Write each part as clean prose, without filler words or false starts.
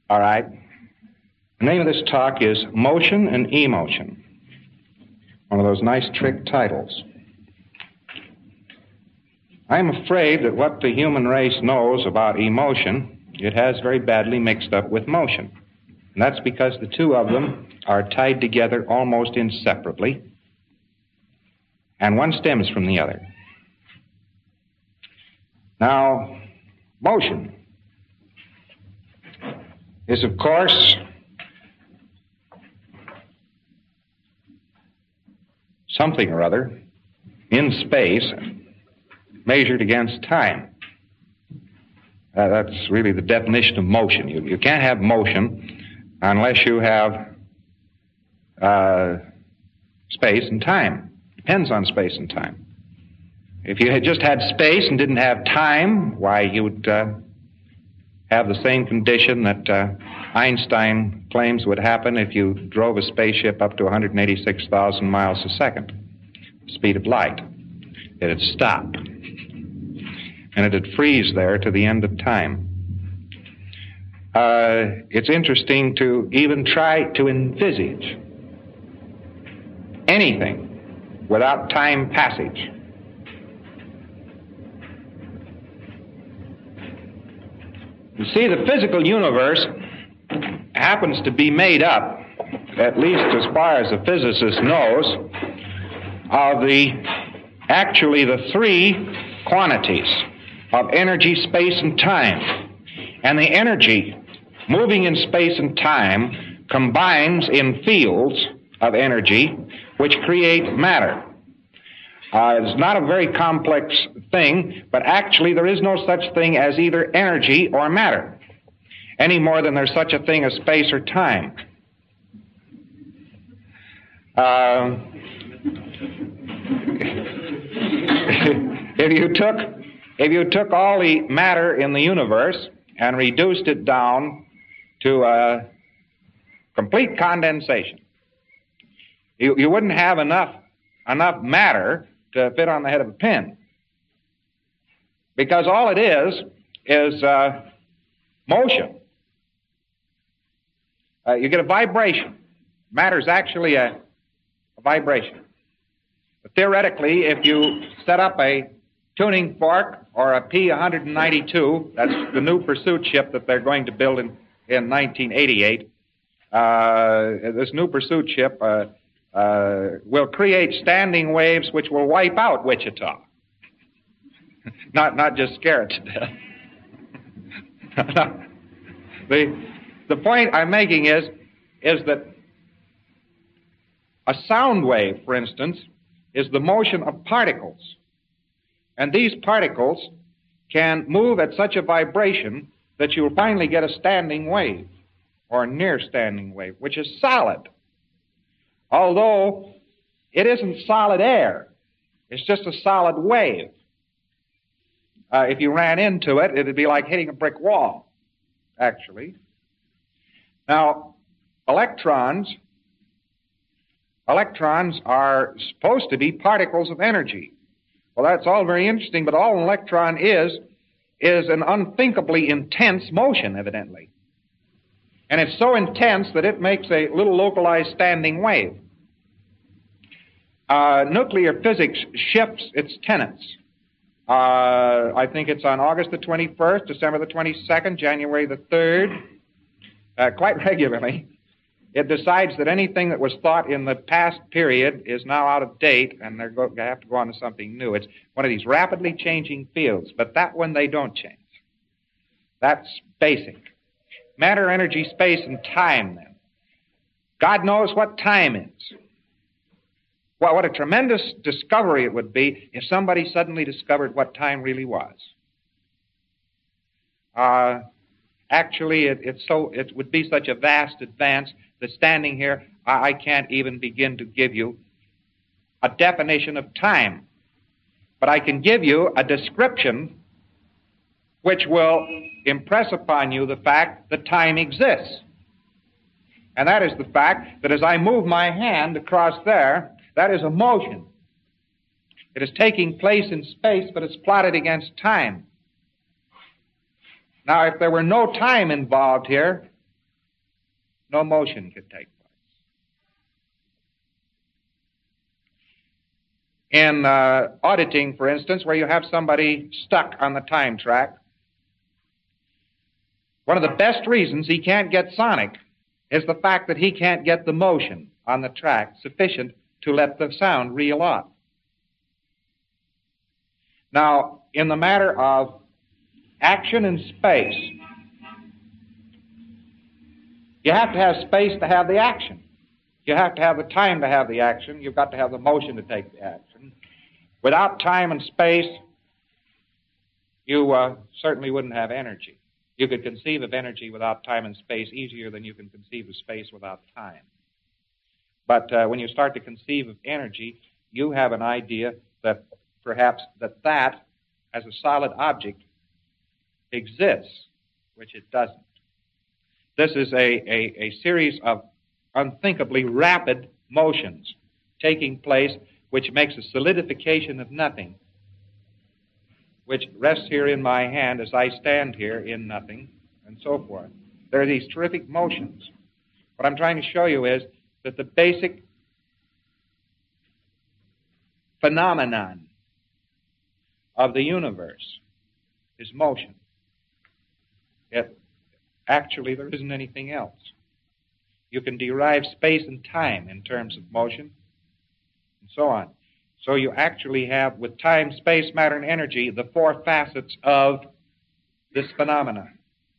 All right. The name of this talk is Motion and Emotion. One of those nice trick titles. I'm afraid that what the human race knows about emotion, it has very badly mixed up with motion. And that's because the two of them are tied together almost inseparably, and one stems from the other. Now, motion is, of course, something or other in space measured against time. That's really the definition of motion. You can't have motion unless you have space and time. Depends on space and time. If you had just had space and didn't have time, why, you would have the same condition that Einstein claims would happen if you drove a spaceship up to 186,000 miles a second, the speed of light. It'd stop, and it'd freeze there to the end of time. It's interesting to even try to envisage anything without time passage. You see, the physical universe happens to be made up, at least as far as the physicist knows, of the three quantities of energy, space, and time. And the energy moving in space and time combines in fields of energy which create matter. It's not a very complex thing, but actually there is no such thing as either energy or matter, any more than there's such a thing as space or time. If you took all the matter in the universe and reduced it down to complete condensation, you wouldn't have enough matter to fit on the head of a pin. Because all it is motion. You get a vibration. Matter is actually a vibration. But theoretically, if you set up a tuning fork or a P-192, that's the new pursuit ship that they're going to build in 1988, this new pursuit ship will create standing waves which will wipe out Wichita. Not just scare it to death. The point I'm making is that a sound wave, for instance, is the motion of particles. And these particles can move at such a vibration that you'll finally get a standing wave, or a near standing wave, which is solid. Although it isn't solid air. It's just a solid wave. If you ran into it, it'd be like hitting a brick wall, actually. Now, electrons are supposed to be particles of energy. Well, that's all very interesting, but all an electron is an unthinkably intense motion, evidently. And it's so intense that it makes a little localized standing wave. Nuclear physics shifts its tenets. I think it's on August the 21st, December the 22nd, January the 3rd, quite regularly. It decides that anything that was thought in the past period is now out of date, and they're going to have to go on to something new. It's one of these rapidly changing fields, but that one they don't change. That's basic. Matter, energy, space, and time, then. God knows what time is. Well, what a tremendous discovery it would be if somebody suddenly discovered what time really was. Actually, it would be such a vast advance that standing here, I can't even begin to give you a definition of time. But I can give you a description which will impress upon you the fact that time exists. And that is the fact that as I move my hand across there, that is a motion. It is taking place in space, but it's plotted against time. Now, if there were no time involved here, no motion could take place. In auditing, for instance, where you have somebody stuck on the time track, one of the best reasons he can't get sonic is the fact that he can't get the motion on the track sufficient to let the sound reel off. Now, in the matter of action in space, you have to have space to have the action. You have to have the time to have the action. You've got to have the motion to take the action. Without time and space, you certainly wouldn't have energy. You could conceive of energy without time and space easier than you can conceive of space without time. But when you start to conceive of energy, you have an idea that perhaps that as a solid object exists, which it doesn't. This is a series of unthinkably rapid motions taking place, which makes a solidification of nothing, which rests here in my hand as I stand here in nothing, and so forth. There are these terrific motions. What I'm trying to show you is that the basic phenomenon of the universe is motion. Actually, there isn't anything else. You can derive space and time in terms of motion, and so on. So you actually have, with time, space, matter, and energy, the four facets of this phenomenon.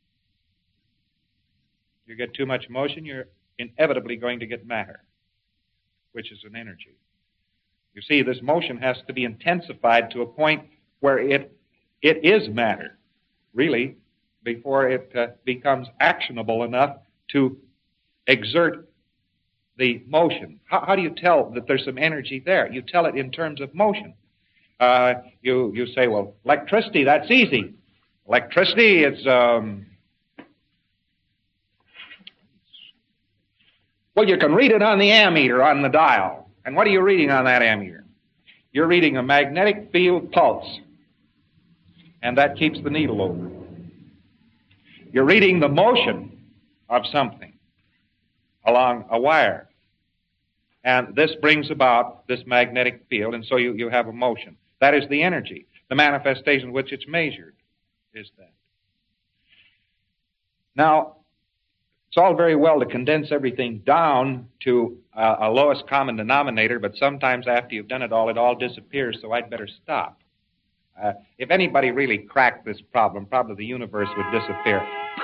You get too much motion, you're inevitably going to get matter, which is an energy. You see, this motion has to be intensified to a point where it is matter, really, before it becomes actionable enough to exert the motion. How do you tell that there's some energy there? You tell it in terms of motion. You say, well, electricity, that's easy. Electricity, it's well, you can read it on the ammeter, on the dial. And what are you reading on that ammeter? You're reading a magnetic field pulse. And that keeps the needle over. You're reading the motion of something along a wire. And this brings about this magnetic field, and so you have a motion. That is the energy. The manifestation which it's measured is that. Now, it's all very well to condense everything down to a lowest common denominator, but sometimes after you've done it all disappears, so I'd better stop. If anybody really cracked this problem, probably the universe would disappear.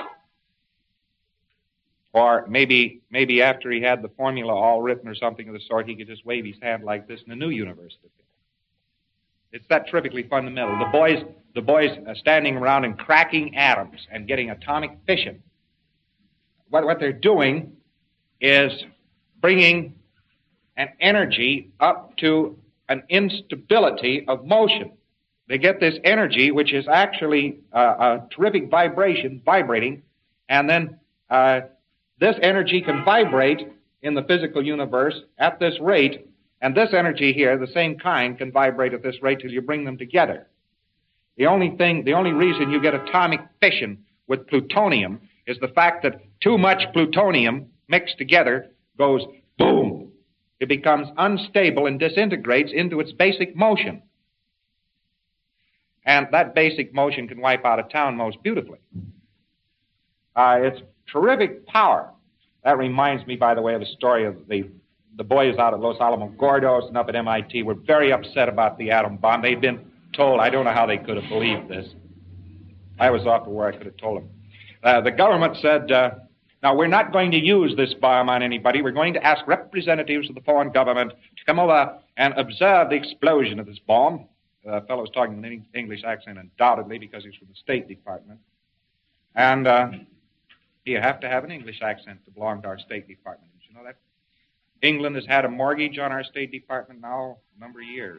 Or maybe after he had the formula all written or something of the sort, he could just wave his hand like this and a new universe would appear. It's that terrifically fundamental. The boys standing around and cracking atoms and getting atomic fission. What they're doing is bringing an energy up to an instability of motion. They get this energy, which is actually a terrific vibration, vibrating, and then this energy can vibrate in the physical universe at this rate, and this energy here, the same kind, can vibrate at this rate till you bring them together. The only reason you get atomic fission with plutonium is the fact that too much plutonium mixed together goes boom. It becomes unstable and disintegrates into its basic motion. And that basic motion can wipe out a town most beautifully. It's terrific power. That reminds me, by the way, of the story of the boys out at Los Alamogordos and up at MIT were very upset about the atom bomb. They'd been told, I don't know how they could have believed this. I was off to where I could have told them. The government said, now we're not going to use this bomb on anybody. We're going to ask representatives of the foreign government to come over and observe the explosion of this bomb. The fellow was talking in an English accent, undoubtedly, because he's from the State Department. And you have to have an English accent to belong to our State Department. Did you know that? England has had a mortgage on our State Department now a number of years.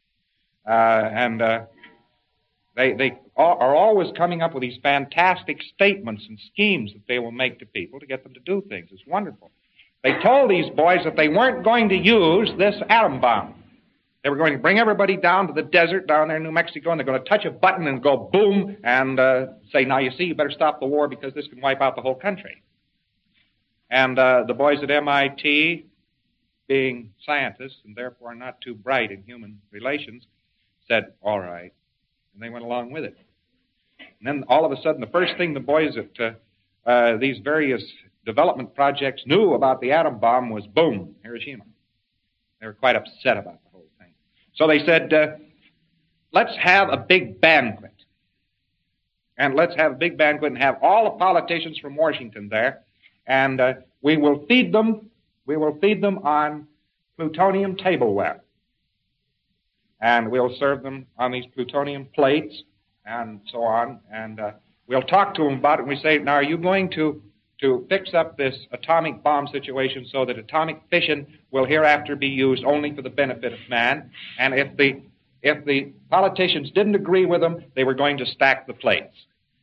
They are always coming up with these fantastic statements and schemes that they will make to people to get them to do things. It's wonderful. They told these boys that they weren't going to use this atom bomb. They were going to bring everybody down to the desert down there in New Mexico, and they're going to touch a button and go boom and say, now you see, you better stop the war because this can wipe out the whole country. And the boys at MIT, being scientists and therefore not too bright in human relations, said, all right. And they went along with it. And then all of a sudden, the first thing the boys at these various development projects knew about the atom bomb was, boom, Hiroshima. They were quite upset about the whole thing. So they said, let's have a big banquet. And let's have a big banquet and have all the politicians from Washington there. And we will feed them on plutonium tableware. And we'll serve them on these plutonium plates and so on. And we'll talk to them about it. And we say, now, are you going to fix up this atomic bomb situation so that atomic fission will hereafter be used only for the benefit of man? And if the politicians didn't agree with them, they were going to stack the plates.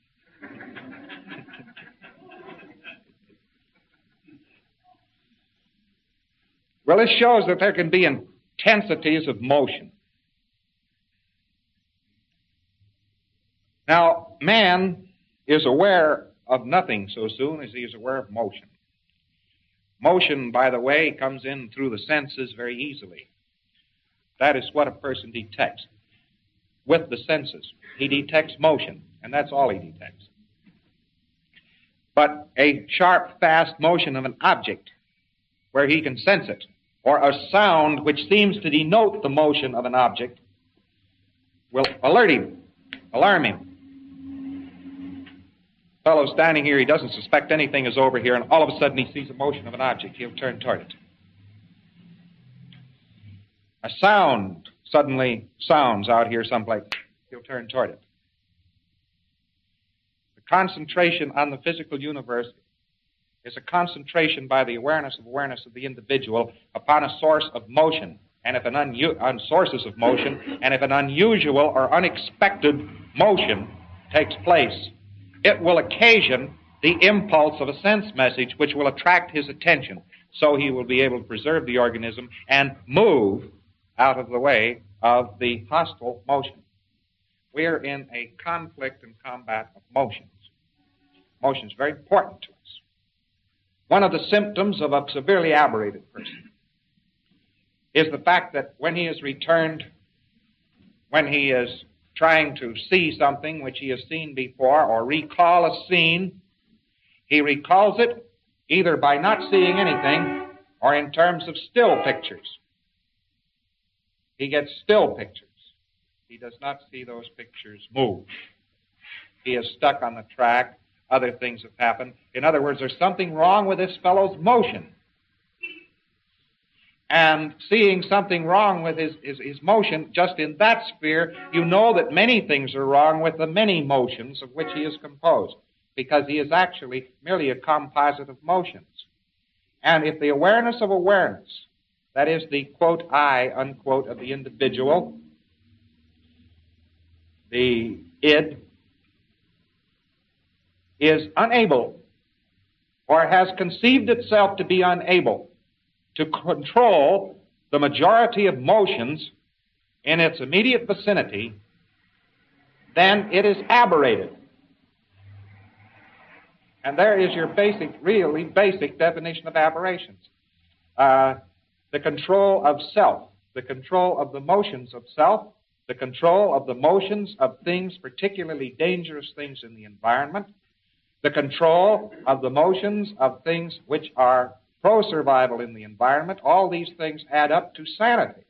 Well, this shows that there can be intensities of motion. Now, man is aware of nothing so soon as he is aware of motion. Motion, by the way, comes in through the senses very easily. That is what a person detects. With the senses, he detects motion, and that's all he detects. But a sharp, fast motion of an object where he can sense it, or a sound which seems to denote the motion of an object, will alert him, alarm him. Fellow standing here, he doesn't suspect anything is over here, and all of a sudden he sees the motion of an object. He'll turn toward it. A sound suddenly sounds out here someplace. He'll turn toward it. The concentration on the physical universe is a concentration by the awareness of the individual upon a source of motion, and if on sources of motion, and if an unusual or unexpected motion takes place, it will occasion the impulse of a sense message which will attract his attention, so he will be able to preserve the organism and move out of the way of the hostile motion. We're in a conflict and combat of motions. Motion is very important to us. One of the symptoms of a severely aberrated person is the fact that when he is returned, when he is trying to see something which he has seen before or recall a scene, he recalls it either by not seeing anything or in terms of still pictures. He gets still pictures. He does not see those pictures move. He is stuck on the track. Other things have happened. In other words, there's something wrong with this fellow's motion. And seeing something wrong with his motion, just in that sphere, you know that many things are wrong with the many motions of which he is composed, because he is actually merely a composite of motions. And if the awareness of awareness, that is the, quote, I, unquote, of the individual, the id, is unable, or has conceived itself to be unable, to control the majority of motions in its immediate vicinity, then it is aberrated. And there is your really basic definition of aberrations. The control of self, the control of the motions of self, the control of the motions of things, particularly dangerous things in the environment, the control of the motions of things which are pro-survival in the environment, all these things add up to sanity.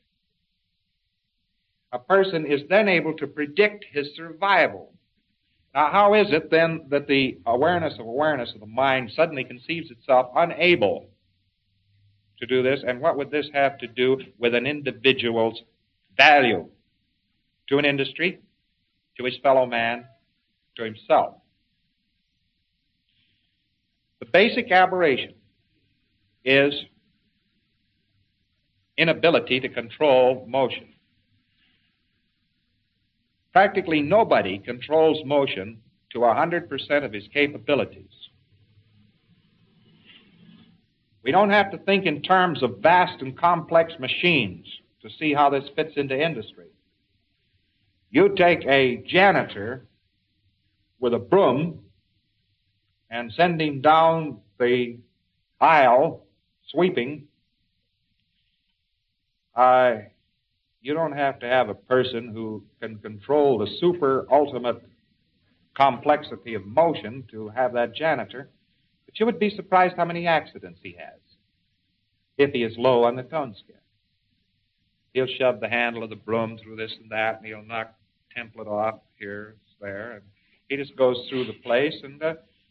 A person is then able to predict his survival. Now, how is it then that the awareness of the mind suddenly conceives itself unable to do this? And what would this have to do with an individual's value to an industry, to his fellow man, to himself? The basic aberration is inability to control motion. Practically nobody controls motion to 100% of his capabilities. We don't have to think in terms of vast and complex machines to see how this fits into industry. You take a janitor with a broom and send him down the aisle sweeping, you don't have to have a person who can control the super ultimate complexity of motion to have that janitor, but you would be surprised how many accidents he has if he is low on the tone scale. He'll shove the handle of the broom through this and that, and he'll knock template off here, there, and he just goes through the place. And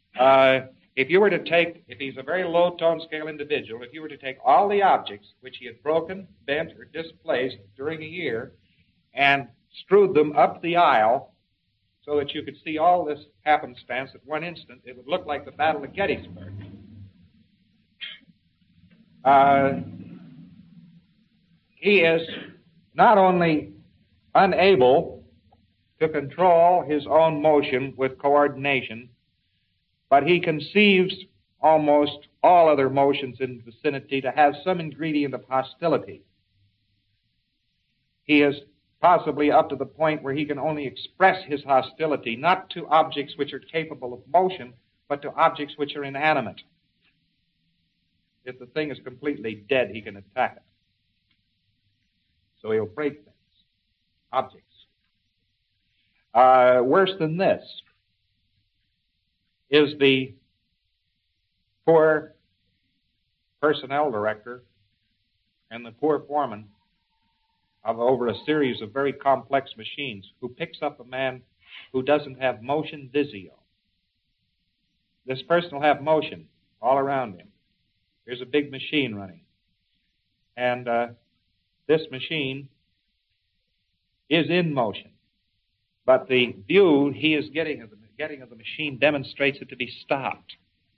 if he's a very low tone scale individual, if you were to take all the objects which he had broken, bent, or displaced during a year and strewed them up the aisle so that you could see all this happenstance at one instant, it would look like the Battle of Gettysburg. He is not only unable to control his own motion with coordination, but he conceives almost all other motions in the vicinity to have some ingredient of hostility. He is possibly up to the point where he can only express his hostility not to objects which are capable of motion, but to objects which are inanimate. If the thing is completely dead, he can attack it. So he'll break things, objects. Worse than this is the poor personnel director and the poor foreman of over a series of very complex machines who picks up a man who doesn't have motion visio. This person will have motion all around him. There's a big machine running. And this machine is in motion. But the view he is getting of the machine demonstrates it to be stopped.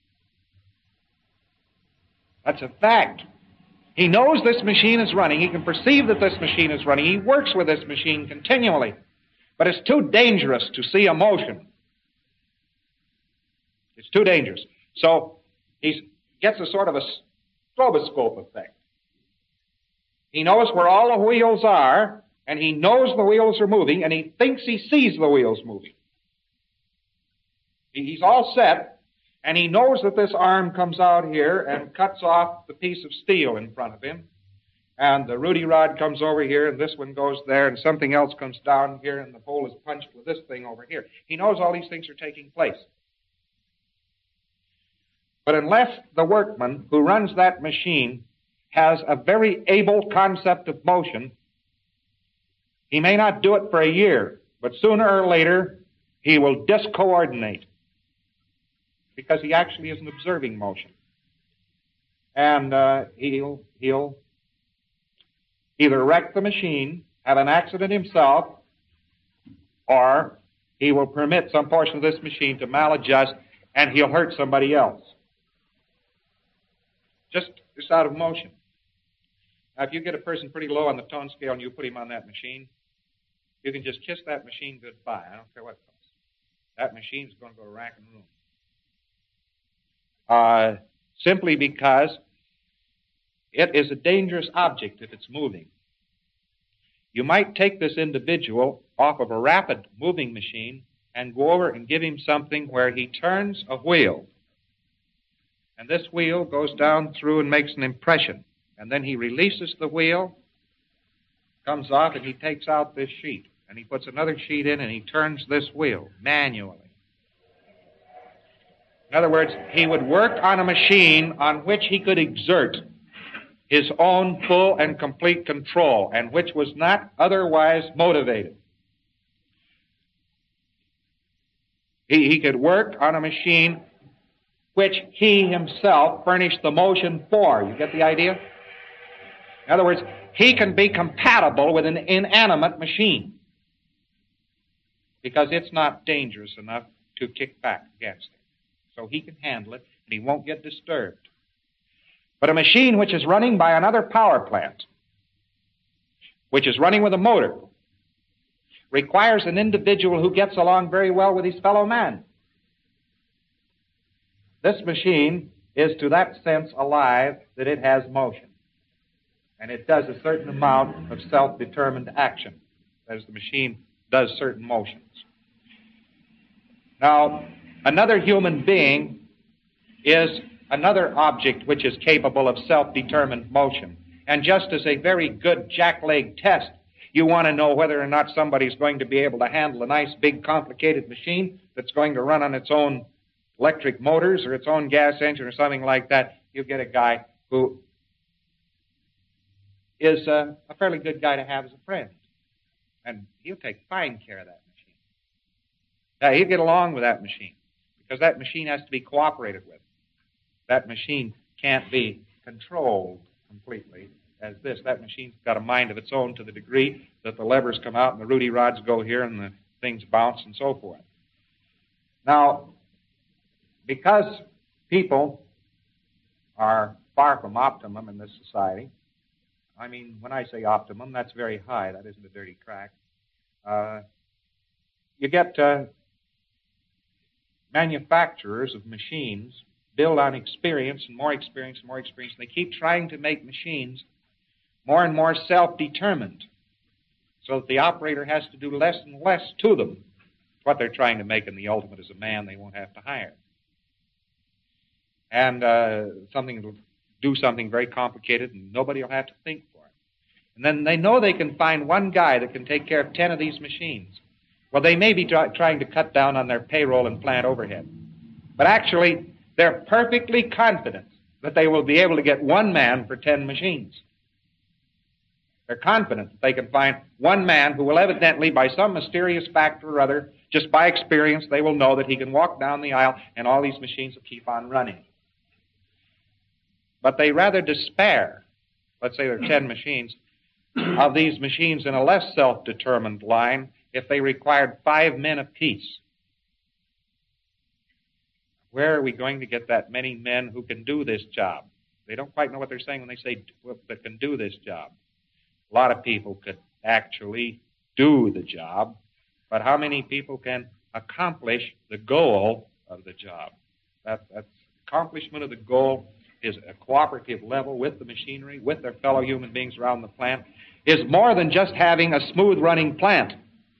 That's a fact. He knows this machine is running. He can perceive that this machine is running. He works with this machine continually. But it's too dangerous to see a motion. It's too dangerous. So he gets a sort of a stroboscope effect. He knows where all the wheels are, and he knows the wheels are moving, and he thinks he sees the wheels moving. He's all set, and he knows that this arm comes out here and cuts off the piece of steel in front of him, and the Rudy rod comes over here, and this one goes there, and something else comes down here, and the hole is punched with this thing over here. He knows all these things are taking place. But unless the workman who runs that machine has a very able concept of motion, he may not do it for a year, but sooner or later he will discoordinate because he actually isn't observing motion. And he'll either wreck the machine, have an accident himself, or he will permit some portion of this machine to maladjust and he'll hurt somebody else. Just out of motion. Now, if you get a person pretty low on the tone scale and you put him on that machine, you can just kiss that machine goodbye. I don't care what it costs. That machine's going to go rack and ruin. Simply because it is a dangerous object if it's moving. You might take this individual off of a rapid moving machine and go over and give him something where he turns a wheel. And this wheel goes down through and makes an impression. And then he releases the wheel, comes off, and he takes out this sheet. And he puts another sheet in, and he turns this wheel manually. In other words, he would work on a machine on which he could exert his own full and complete control, and which was not otherwise motivated. He could work on a machine which he himself furnished the motion for. You get the idea? In other words, he can be compatible with an inanimate machine because it's not dangerous enough to kick back against him. So he can handle it, and he won't get disturbed. But a machine which is running by another power plant, which is running with a motor, requires an individual who gets along very well with his fellow man. This machine is to that sense alive that it has motion. And it does a certain amount of self-determined action, as the machine does certain motions. Now, another human being is another object which is capable of self-determined motion. And just as a very good jackleg test, you want to know whether or not somebody's going to be able to handle a nice, big, complicated machine that's going to run on its own electric motors or its own gas engine or something like that. You get a guy who is a fairly good guy to have as a friend. And he'll take fine care of that machine. Now, he'll get along with that machine because that machine has to be cooperated with. That machine can't be controlled completely as this. That machine's got a mind of its own to the degree that the levers come out and the Rudy rods go here and the things bounce and so forth. Now, because people are far from optimum in this society, I mean, when I say optimum, that's very high. That isn't a dirty crack. You get manufacturers of machines build on experience and more experience and more experience. And they keep trying to make machines more and more self-determined so that the operator has to do less and less to them. What they're trying to make in the ultimate is a man they won't have to hire. And something that will do something very complicated and nobody will have to think for it. And then they know they can find one guy that can take care of 10 of these machines. Well, they may be trying to cut down on their payroll and plant overhead. But actually, they're perfectly confident that they will be able to get one man for 10 machines. They're confident that they can find one man who will evidently, by some mysterious factor or other, just by experience, they will know that he can walk down the aisle and all these machines will keep on running. But they rather despair, let's say there are 10 machines, of these machines in a less self-determined line if they required 5 men apiece. Where are we going to get that many men who can do this job? They don't quite know what they're saying when they say that can do this job. A lot of people could actually do the job, but how many people can accomplish the goal of the job? That's accomplishment of the goal is a cooperative level with the machinery, with their fellow human beings around the plant, is more than just having a smooth-running plant.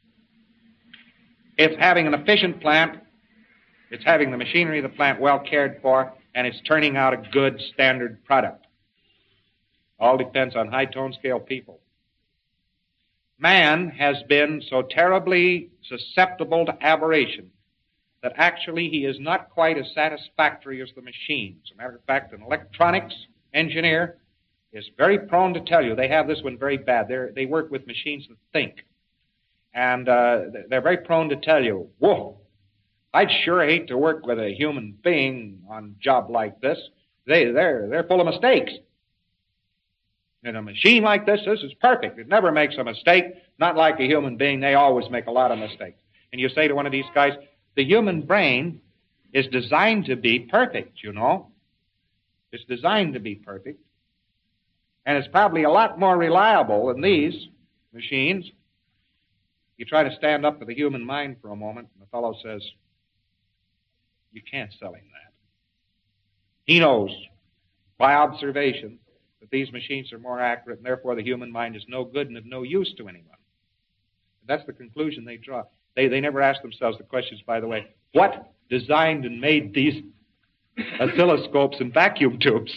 It's having an efficient plant, it's having the machinery of the plant well cared for, and it's turning out a good standard product. All depends on high-tone scale people. Man has been so terribly susceptible to aberration that actually he is not quite as satisfactory as the machines. As a matter of fact, an electronics engineer is very prone to tell you, they have this one very bad, they work with machines that think. And they're very prone to tell you, whoa, I'd sure hate to work with a human being on a job like this. They're full of mistakes. In a machine like this is perfect. It never makes a mistake. Not like a human being. They always make a lot of mistakes. And you say to one of these guys, the human brain is designed to be perfect, you know. It's designed to be perfect. And it's probably a lot more reliable than these machines. You try to stand up to the human mind for a moment, and the fellow says, you can't sell him that. He knows by observation that these machines are more accurate, and therefore the human mind is no good and of no use to anyone. That's the conclusion they draw. They never ask themselves the questions, by the way, what designed and made these oscilloscopes and vacuum tubes?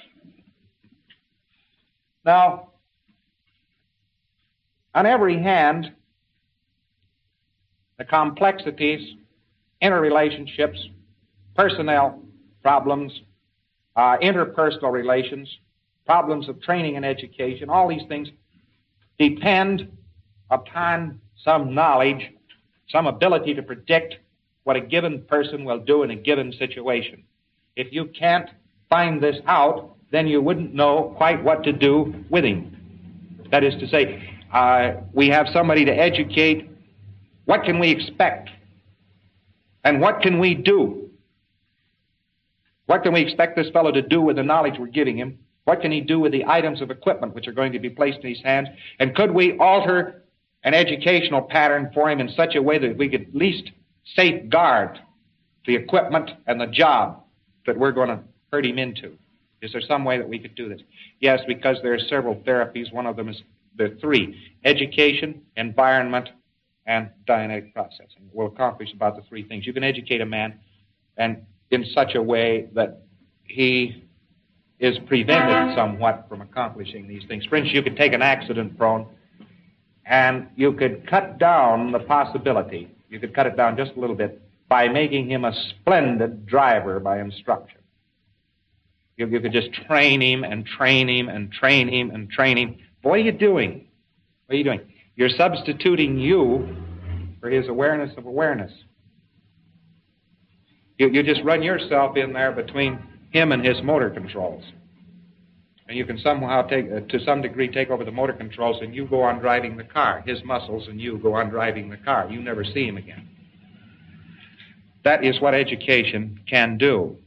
Now, on every hand, the complexities, interrelationships, personnel problems, interpersonal relations, problems of training and education, all these things depend upon some knowledge, some ability to predict what a given person will do in a given situation. If you can't find this out, then you wouldn't know quite what to do with him. That is to say, we have somebody to educate. What can we expect? And what can we do? What can we expect this fellow to do with the knowledge we're giving him? What can he do with the items of equipment which are going to be placed in his hands? And could we alter an educational pattern for him in such a way that we could at least safeguard the equipment and the job that we're going to hurt him into? Is there some way that we could do this? Yes, because there are several therapies. One of them is, there are three: education, environment, and Dianetic processing. We'll accomplish about the three things. You can educate a man and in such a way that he is prevented somewhat from accomplishing these things. For instance, you could take an accident prone and you could cut down the possibility. You could cut it down just a little bit by making him a splendid driver by instruction. You could just train him and train him and train him and train him. But what are you doing? What are you doing? You're substituting you for his awareness of awareness. You just run yourself in there between him and his motor controls. And you can somehow to some degree take over the motor controls, and you go on driving the car. His muscles and you go on driving the car. You never see him again. That is what education can do.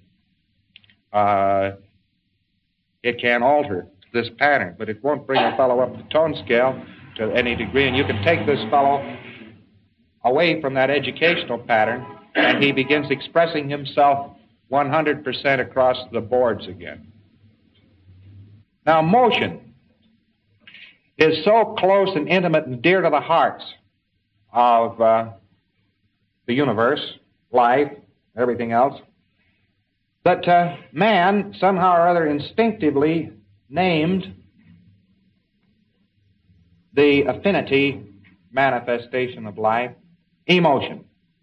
It can alter this pattern, but it won't bring a fellow up the tone scale to any degree. And you can take this fellow away from that educational pattern, and he begins expressing himself 100% across the boards again. Now, motion is so close and intimate and dear to the hearts of the universe, life, everything else, that man somehow or other instinctively named the affinity manifestation of life emotion.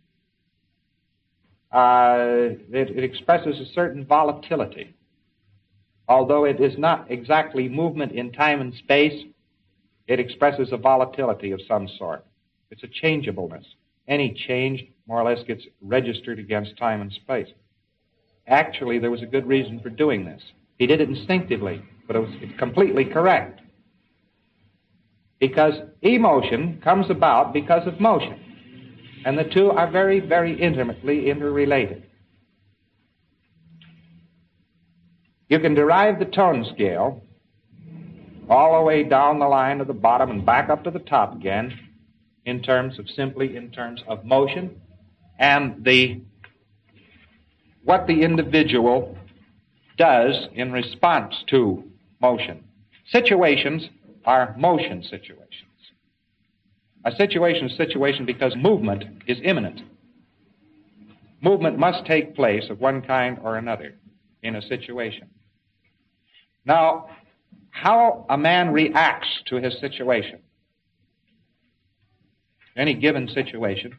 It expresses a certain volatility. Although it is not exactly movement in time and space, it expresses a volatility of some sort. It's a changeableness. Any change more or less gets registered against time and space. Actually, there was a good reason for doing this. He did it instinctively, but it was completely correct. Because emotion comes about because of motion. And the two are very, very intimately interrelated. You can derive the tone scale all the way down the line to the bottom and back up to the top again simply in terms of motion and what the individual does in response to motion. Situations are motion situations. A situation is a situation because movement is imminent. Movement must take place of one kind or another in a situation. Now, how a man reacts to his situation, any given situation,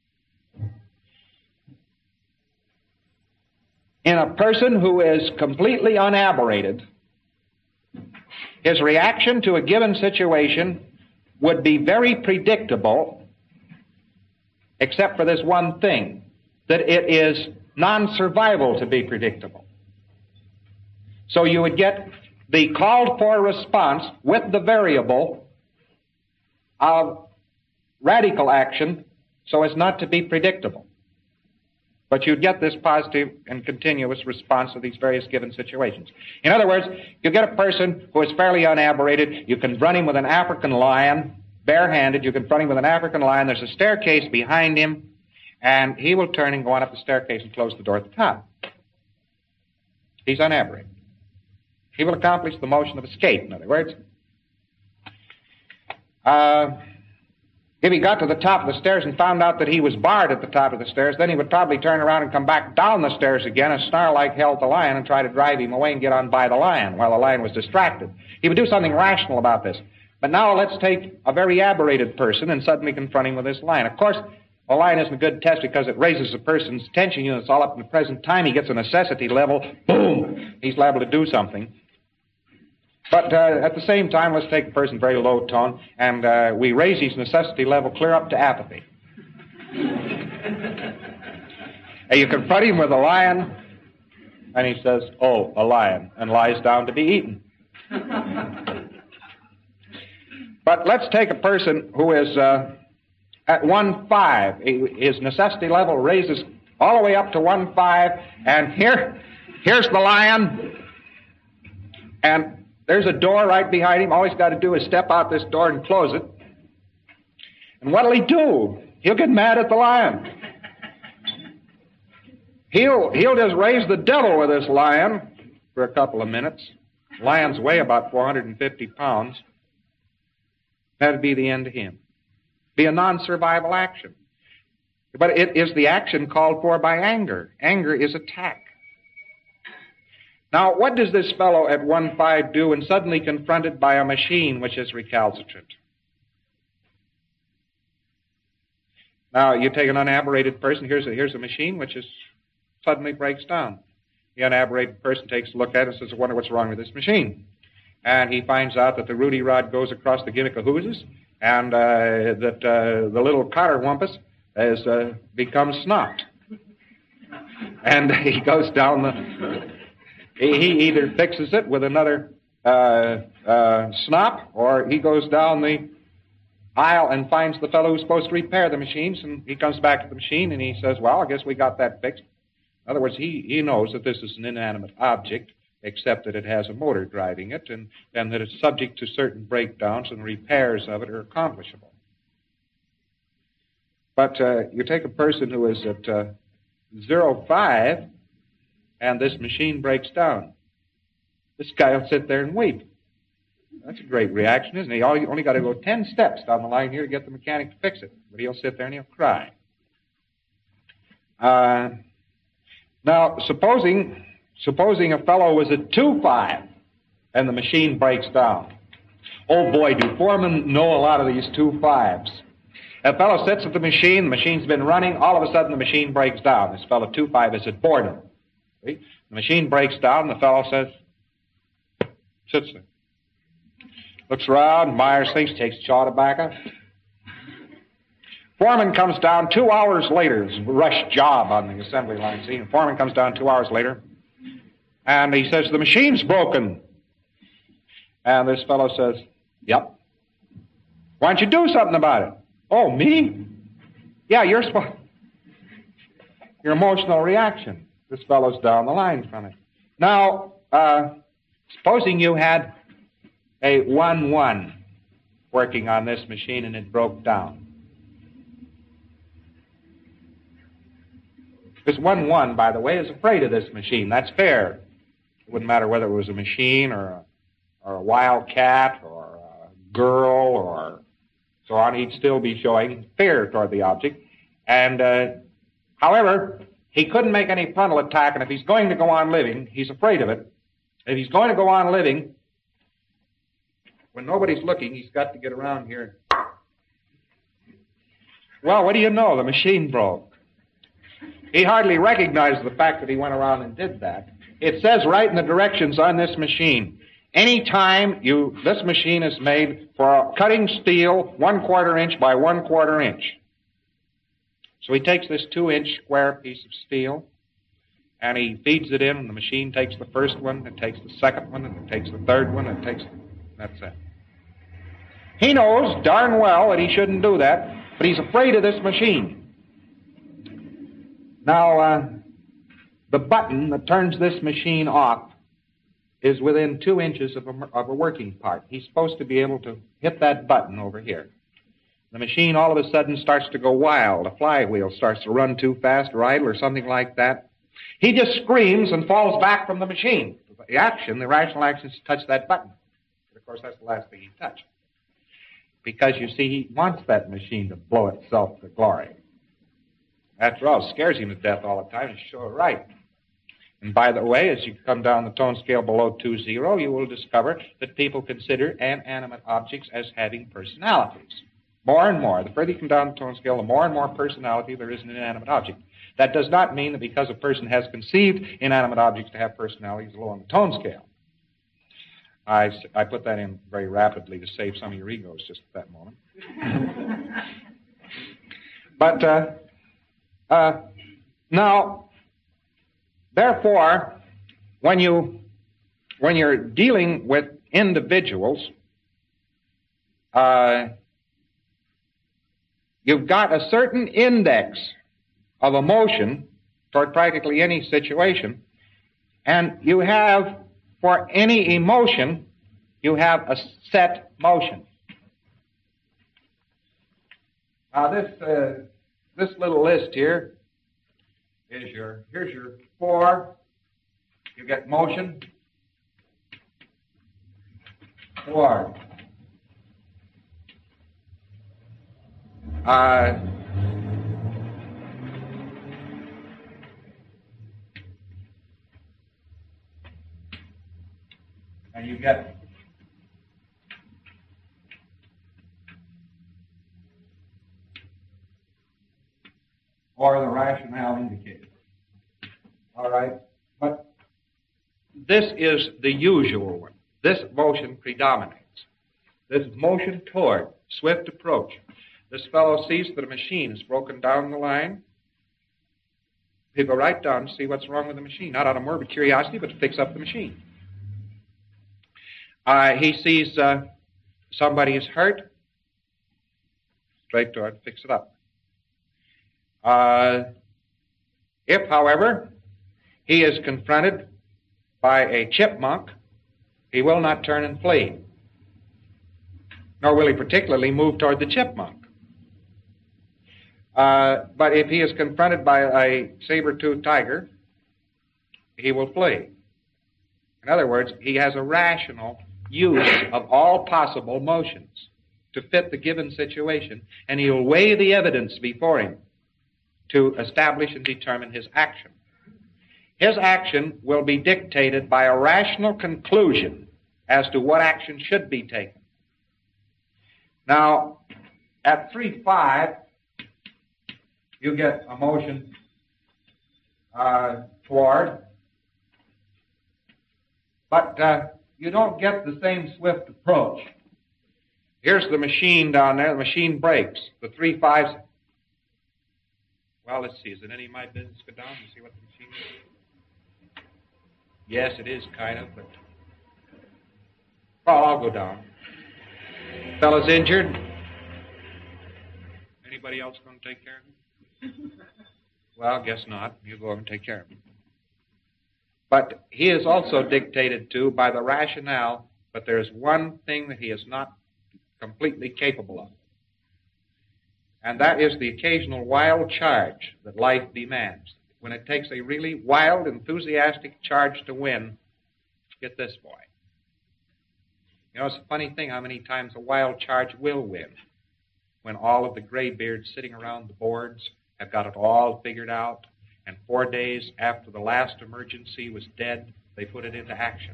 in a person who is completely unaberrated, his reaction to a given situation would be very predictable, except for this one thing, that it is non-survival to be predictable. So you would get the called for response with the variable of radical action so as not to be predictable. But you'd get this positive and continuous response to these various given situations. In other words, you get a person who is fairly unaberrated. You confront him with an African lion, barehanded. You confront him with an African lion. There's a staircase behind him, and he will turn and go on up the staircase and close the door at the top. He's unaberrated. He will accomplish the motion of escape, in other words. If he got to the top of the stairs and found out that he was barred at the top of the stairs, then he would probably turn around and come back down the stairs again and snarl like hell at the lion and try to drive him away and get on by the lion while the lion was distracted. He would do something rational about this. But now let's take a very aberrated person and suddenly confront him with this lion. Of course, a lion isn't a good test because it raises a person's attention units all up in the present time. He gets a necessity level. Boom! He's liable to do something. But at the same time, let's take a person very low tone, and we raise his necessity level clear up to apathy. And you confront him with a lion, and he says, "Oh, a lion," and lies down to be eaten. But let's take a person who is at 1.5. His necessity level raises all the way up to 1.5, and here's the lion, and there's a door right behind him. All he's got to do is step out this door and close it. And what'll he do? He'll get mad at the lion. He'll just raise the devil with this lion for a couple of minutes. Lions weigh about 450 pounds. That'd be the end of him. Be a non-survival action. But it is the action called for by anger. Anger is attack. Now, what does this fellow at 1.5 do when suddenly confronted by a machine which is recalcitrant? Now, you take an unaberrated person. Here's a machine which suddenly breaks down. The unaberrated person takes a look at it and says, I wonder what's wrong with this machine. And he finds out that the Rudy rod goes across the gimmick of hooses, and that the little cotter wampus has become snocked. And he goes down he either fixes it with another snop, or he goes down the aisle and finds the fellow who's supposed to repair the machines, and he comes back to the machine and he says, well, I guess we got that fixed. In other words, he knows that this is an inanimate object, except that it has a motor driving it, and that it's subject to certain breakdowns, and repairs of it are accomplishable. But you take a person who is at 0.5, and this machine breaks down. This guy will sit there and weep. That's a great reaction, isn't it? He only got to go 10 steps down the line here to get the mechanic to fix it. But he'll sit there and he'll cry. Now, supposing a fellow was at 2.5 and the machine breaks down. Oh boy, do foremen know a lot of these 2.5s. A fellow sits at the machine's been running, all of a sudden the machine breaks down. This fellow 2.5 is at boredom. See? The machine breaks down, the fellow sits there. Looks around, Myers thinks, takes chaw tobacco. Foreman comes down 2 hours later. It's a rush job on the assembly line, see? And foreman comes down 2 hours later, and he says, the machine's broken. And this fellow says, yep. Why don't you do something about it? Oh, me? Yeah, your emotional reaction. This fellow's down the line from it. Now, supposing you had a 1.1 working on this machine and it broke down. This 1.1, by the way, is afraid of this machine. That's fair. It wouldn't matter whether it was a machine or a wildcat or a girl or so on. He'd still be showing fear toward the object. And, however, he couldn't make any frontal attack, and if he's going to go on living, he's afraid of it. If he's going to go on living, when nobody's looking, he's got to get around here. Well, what do you know? The machine broke. He hardly recognized the fact that he went around and did that. It says right in the directions on this machine, anytime this machine is made for cutting steel 1/4 inch by 1/4 inch. So he takes this 2-inch square piece of steel, and he feeds it in, and the machine takes the first one, it takes the second one, and it takes the third one, and that's it. He knows darn well that he shouldn't do that, but he's afraid of this machine. Now, the button that turns this machine off is within 2 inches of a working part. He's supposed to be able to hit that button over here. The machine all of a sudden starts to go wild. A flywheel starts to run too fast or idle or something like that. He just screams and falls back from the machine. The rational action is to touch that button. But of course, that's the last thing he touched. Because, you see, he wants that machine to blow itself to glory. After all, it scares him to death all the time. It's sure right. And by the way, as you come down the tone scale below 2.0, you will discover that people consider inanimate objects as having personalities. More and more. The further you come down the tone scale, the more and more personality there is in an inanimate object. That does not mean that because a person has conceived inanimate objects to have personalities low on the tone scale. I put that in very rapidly to save some of your egos just at that moment. But now, therefore, when you're dealing with individuals, you've got a certain index of emotion toward practically any situation, and you have, for any emotion, you have a set motion. Now, this little list here is here's your 4. You get motion. 4. and you get or the rationale indicated. All right? But this is the usual one. This motion predominates. This motion toward swift approach. This fellow sees that a machine is broken down the line. He go right down to see what's wrong with the machine, not out of morbid curiosity, but to fix up the machine. He sees somebody is hurt, straight to it, fix it up. If, however, he is confronted by a chipmunk, he will not turn and flee, nor will he particularly move toward the chipmunk. But if he is confronted by a saber-toothed tiger, he will flee. In other words, he has a rational use of all possible motions to fit the given situation, and he will weigh the evidence before him to establish and determine his action. His action will be dictated by a rational conclusion as to what action should be taken. Now, at 3-5, you get a motion toward, but you don't get the same swift approach. Here's the machine down there. The machine breaks. The 3-5s. Well, let's see. Is it any of my business to go down and see what the machine is? Yes, it is, kind of, but... Well, I'll go down. Fella's injured. Anybody else going to take care of him? Well, guess not. You go over and take care of him. But he is also dictated to by the rationale, but there's one thing that he is not completely capable of. And that is the occasional wild charge that life demands. When it takes a really wild, enthusiastic charge to win, get this boy. You know, it's a funny thing how many times a wild charge will win. When all of the graybeards sitting around the boards have got it all figured out, and 4 days after the last emergency was dead, they put it into action.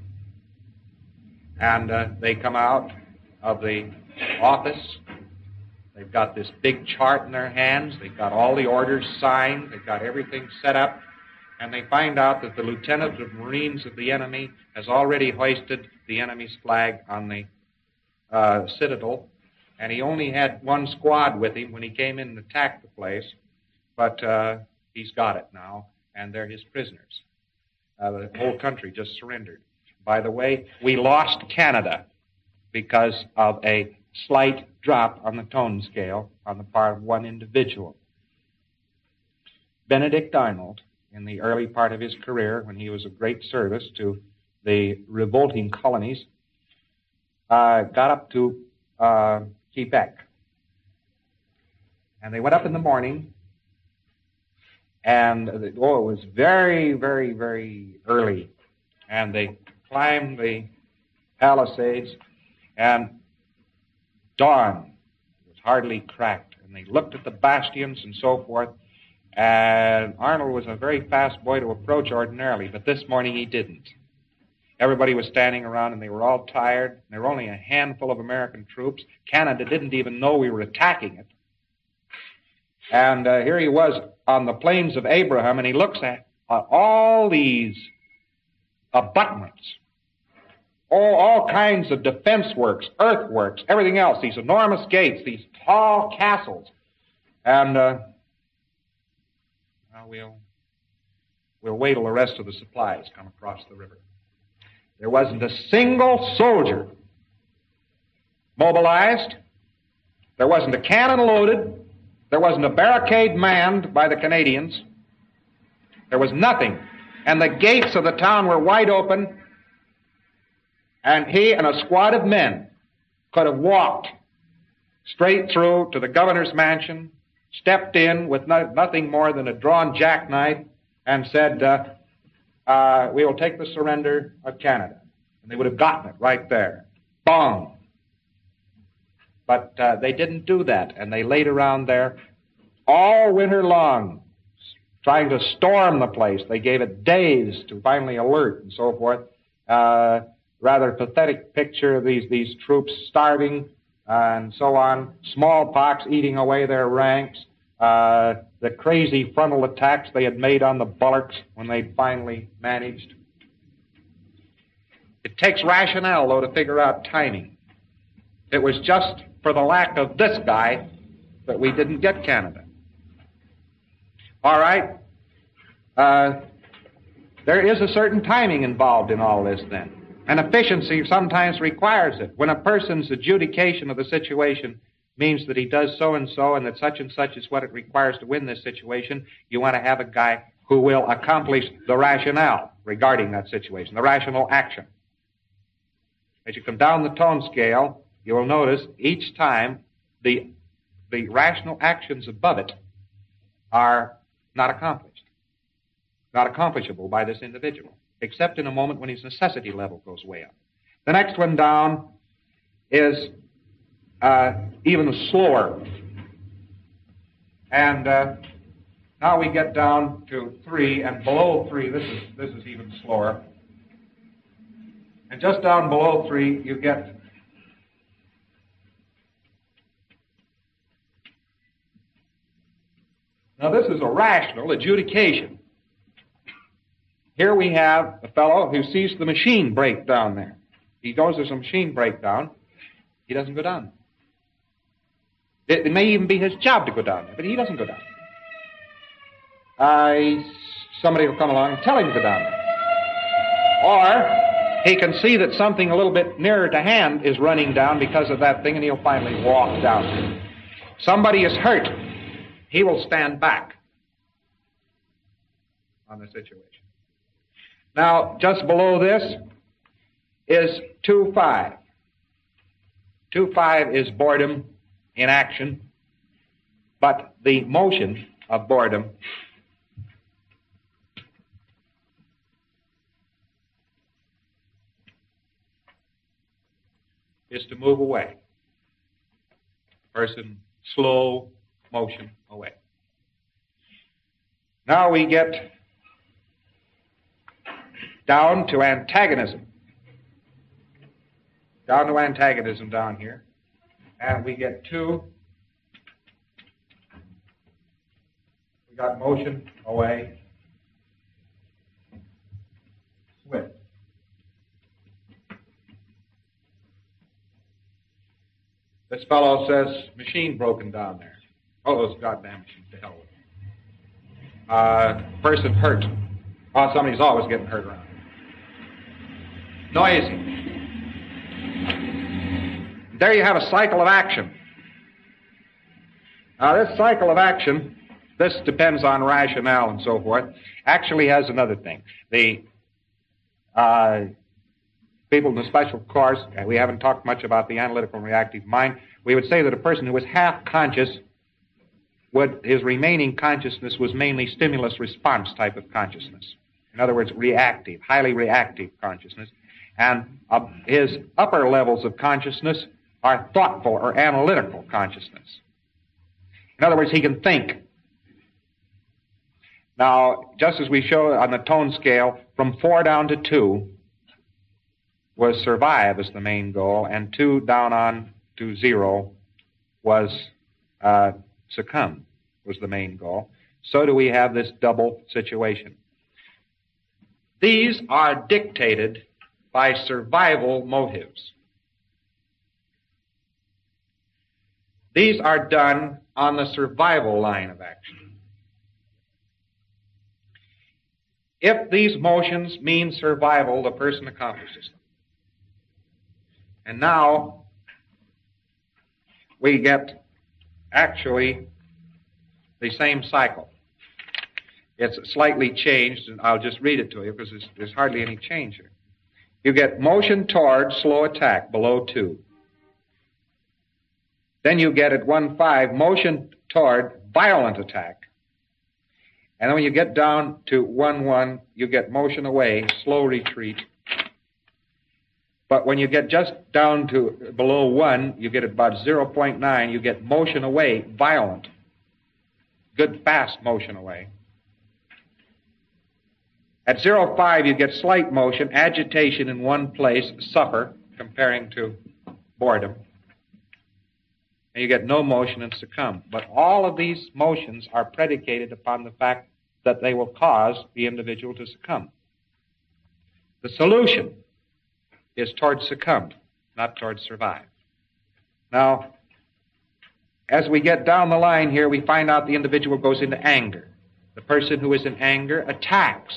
And they come out of the office. They've got this big chart in their hands. They've got all the orders signed. They've got everything set up. And they find out that the lieutenant of Marines of the enemy has already hoisted the enemy's flag on the citadel. And he only had one squad with him when he came in and attacked the place. But he's got it now, and they're his prisoners. The whole country just surrendered. By the way, we lost Canada because of a slight drop on the tone scale on the part of one individual. Benedict Arnold, in the early part of his career, when he was of great service to the revolting colonies, got up to Quebec. And they went up in the morning, and it was very, very, very early. And they climbed the Palisades, and dawn was hardly cracked. And they looked at the bastions and so forth. And Arnold was a very fast boy to approach ordinarily, but this morning he didn't. Everybody was standing around, and they were all tired. There were only a handful of American troops. Canada didn't even know we were attacking it. And here he was on the plains of Abraham, and he looks at all these abutments, all kinds of defense works, earthworks, everything else, these enormous gates, these tall castles. And we'll wait till the rest of the supplies come across the river. There wasn't a single soldier mobilized. There wasn't a cannon loaded. There wasn't a barricade manned by the Canadians. There was nothing. And the gates of the town were wide open, and he and a squad of men could have walked straight through to the governor's mansion, stepped in with nothing more than a drawn jackknife, and said, we will take the surrender of Canada. And they would have gotten it right there. Bong! But they didn't do that, and they laid around there all winter long, trying to storm the place. They gave it days to finally alert and so forth. rather pathetic picture of these troops starving and so on, smallpox eating away their ranks, the crazy frontal attacks they had made on the bullocks when they finally managed. It takes rationale, though, to figure out timing. It was just for the lack of this guy that we didn't get Canada. All right. There is a certain timing involved in all this then. And efficiency sometimes requires it. When a person's adjudication of the situation means that he does so and that such and such is what it requires to win this situation, you want to have a guy who will accomplish the rationale regarding that situation, the rational action. As you come down the tone scale, you will notice each time the rational actions above it are not accomplished, not accomplishable by this individual, except in a moment when his necessity level goes way up. The next one down is even slower. And now we get down to 3, and below 3, this is even slower. And just down below 3, you get now this is a rational adjudication. Here we have a fellow who sees the machine break down there. He knows there's a machine breakdown. He doesn't go down. It may even be his job to go down there, but he doesn't go down there. Somebody will come along and tell him to go down there. Or he can see that something a little bit nearer to hand is running down because of that thing, and he'll finally walk down. Somebody is hurt. He will stand back on the situation. Now, just below this is 2.5. 2.5 is boredom in action, but the motion of boredom is to move away. Person, slow motion away. Now we get down to antagonism. Down to antagonism down here. And we get 2. We got motion away. Switch. This fellow says, machine broken down there. Oh, those goddamn machines, to hell with them. Person hurt. Oh, somebody's always getting hurt around. Noisy. There you have a cycle of action. Now, this cycle of action, this depends on rationale and so forth, actually has another thing. The people in the special course, we haven't talked much about the analytical and reactive mind. We would say that a person who was half conscious, his remaining consciousness was mainly stimulus-response type of consciousness. In other words, reactive, highly reactive consciousness. And his upper levels of consciousness are thoughtful or analytical consciousness. In other words, he can think. Now, just as we show on the tone scale, from 4 down to 2 was survive as the main goal, and 2 down on to 0 was succumb was the main goal. So do we have this double situation. These are dictated by survival motives. These are done on the survival line of action. If these motions mean survival, the person accomplishes them. And now we get actually the same cycle. It's slightly changed, and I'll just read it to you because there's hardly any change here. You get motion toward slow attack below 2. Then you get at 1.5 motion toward violent attack. And then when you get down to 1.1, you get motion away, slow retreat. But when you get just down to below 1, you get about 0.9, you get motion away, violent. Good fast motion away. At 0.5, you get slight motion, agitation in one place, suffer, comparing to boredom. And you get no motion and succumb. But all of these motions are predicated upon the fact that they will cause the individual to succumb. The solution is towards succumb, not towards survive. Now, as we get down the line here, we find out the individual goes into anger. The person who is in anger attacks.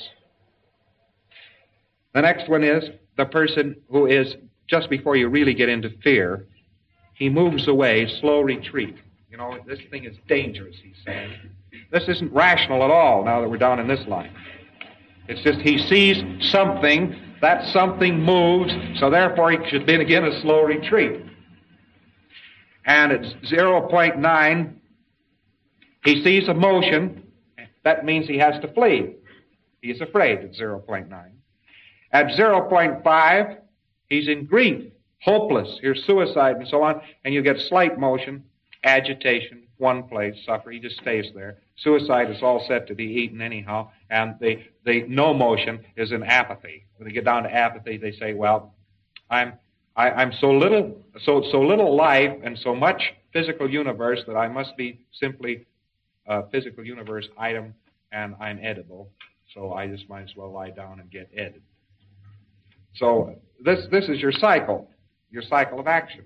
The next one is the person who is, just before you really get into fear, he moves away, slow retreat. You know, this thing is dangerous, he's saying. This isn't rational at all now that we're down in this line. It's just he sees something, that something moves, so therefore he should begin a slow retreat. And at 0.9, he sees a motion. That means he has to flee. He is afraid at 0.9. At 0.5, he's in grief, hopeless. Here's suicide and so on. And you get slight motion, agitation, one place, suffer. He just stays there. Suicide is all set to be eaten anyhow. And the no motion is in apathy. When they get down to apathy, they say, well, I'm so little life and so much physical universe that I must be simply a physical universe item, and I'm edible. So I just might as well lie down and get edited. So this is your cycle of action.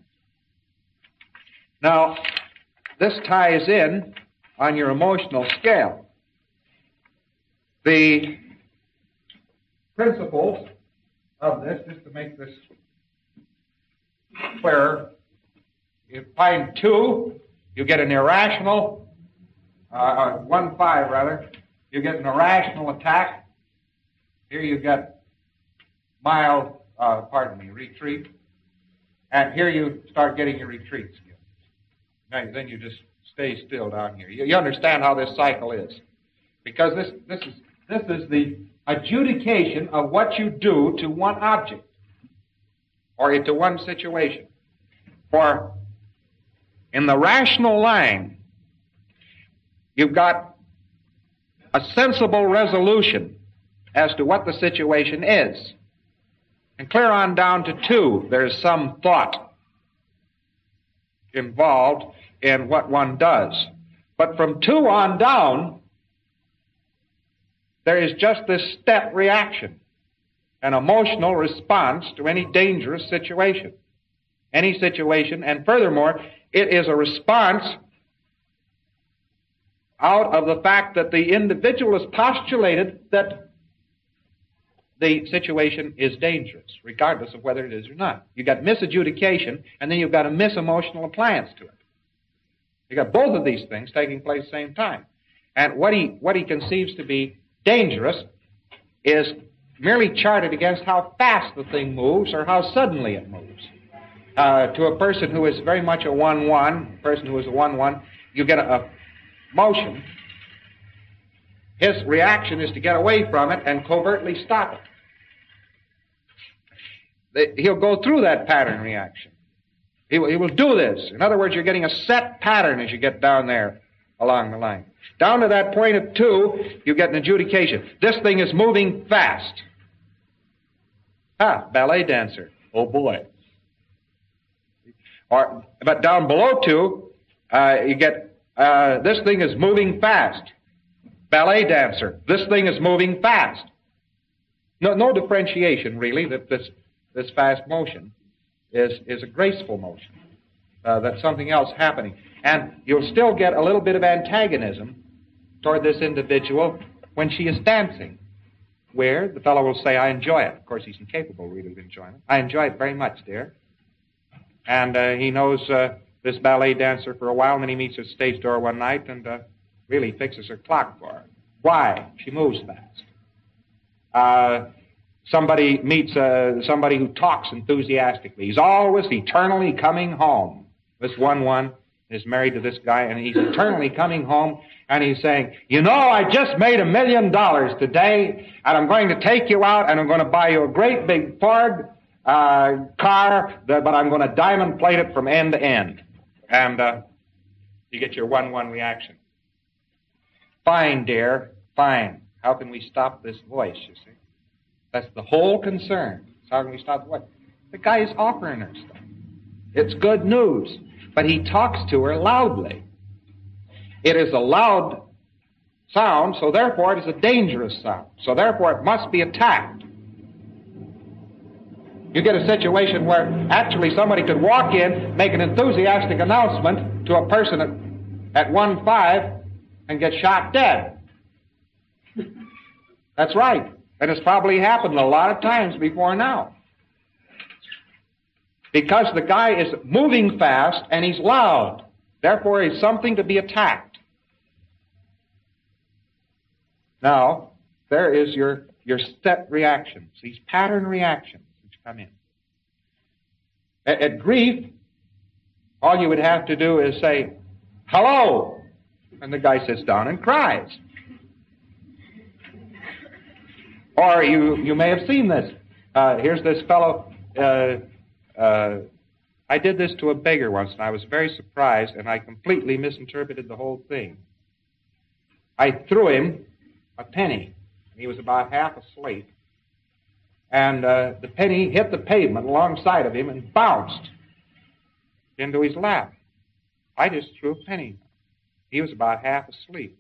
Now, this ties in on your emotional scale. The principles of this, just to make this clearer, you find 2, you get an irrational, 1.5 rather, you get an irrational attack. Here you get mild, retreat. And here you start getting your retreats again. Now, then you just stay still down here. You understand how this cycle is. Because this is the adjudication of what you do to one object or into one situation. For in the rational line, you've got a sensible resolution as to what the situation is. And clear on down to 2, there's some thought involved in what one does. But from 2 on down, there is just this step reaction, an emotional response to any dangerous situation. Any situation, and furthermore, it is a response out of the fact that the individual has postulated that the situation is dangerous, regardless of whether it is or not. You've got misadjudication, and then you've got a misemotional appliance to it. You've got both of these things taking place at the same time. And what he conceives to be dangerous is merely charted against how fast the thing moves or how suddenly it moves. To a person who is very much a 1-1, person who is a 1-1, you get a motion. His reaction is to get away from it and covertly stop it. He'll go through that pattern reaction. He will do this. In other words, you're getting a set pattern as you get down there along the line. Down to that point of 2, you get an adjudication. This thing is moving fast. Ballet dancer. Oh boy. But down below 2, you get, this thing is moving fast. Ballet dancer. This thing is moving fast. No differentiation, really, that this fast motion is a graceful motion. That's something else happening. And you'll still get a little bit of antagonism toward this individual when she is dancing, where the fellow will say, I enjoy it. Of course, he's incapable, really, of enjoyment. I enjoy it very much, dear. And he knows this ballet dancer for a while, and then he meets her at the stage door one night and really fixes her clock for her. Why? She moves fast. Somebody meets somebody who talks enthusiastically. He's always eternally coming home. This 1-1 is married to this guy, and he's eternally coming home, and he's saying, you know, I just made $1 million today, and I'm going to take you out, and I'm going to buy you a great big Ford car, but I'm going to diamond plate it from end to end. And you get your 1-1 reaction. Fine, dear, fine. How can we stop this voice, you see? That's the whole concern. So how can we stop the voice? The guy is offering her stuff. It's good news. But he talks to her loudly. It is a loud sound, so therefore it is a dangerous sound. So therefore it must be attacked. You get a situation where actually somebody could walk in, make an enthusiastic announcement to a person at 1-5 and get shot dead. That's right. And it's probably happened a lot of times before now. Because the guy is moving fast and he's loud. Therefore, he's something to be attacked. Now, there is your step reactions, these pattern reactions which come in. At grief, all you would have to do is say, hello, and the guy sits down and cries. Or you may have seen this. Here's this fellow. I did this to a beggar once, and I was very surprised, and I completely misinterpreted the whole thing. I threw him a penny. He was about half asleep. And the penny hit the pavement alongside of him and bounced into his lap. I just threw a penny. He was about half asleep.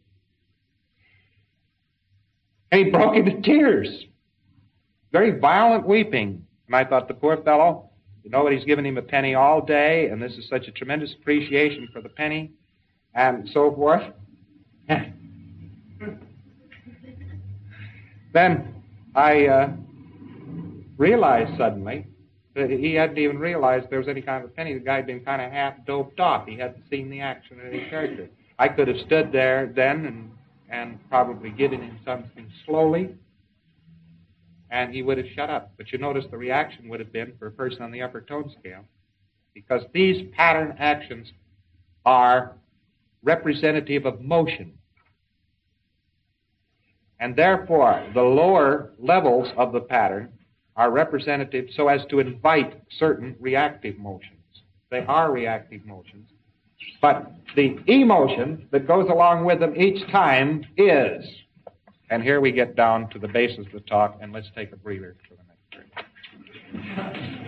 And he broke into tears. Very violent weeping. And I thought, the poor fellow, nobody's given him a penny all day, and this is such a tremendous appreciation for the penny, and so forth. Then I realized suddenly that he hadn't even realized there was any kind of a penny. The guy had been kind of half doped off. He hadn't seen the action of any character. I could have stood there then and probably given him something slowly, and he would have shut up. But you notice the reaction would have been for a person on the upper tone scale, because these pattern actions are representative of motion. And therefore, the lower levels of the pattern are representative so as to invite certain reactive motions. They are reactive motions. But the emotion that goes along with them each time is. And here we get down to the basis of the talk, and let's take a breather for the next break.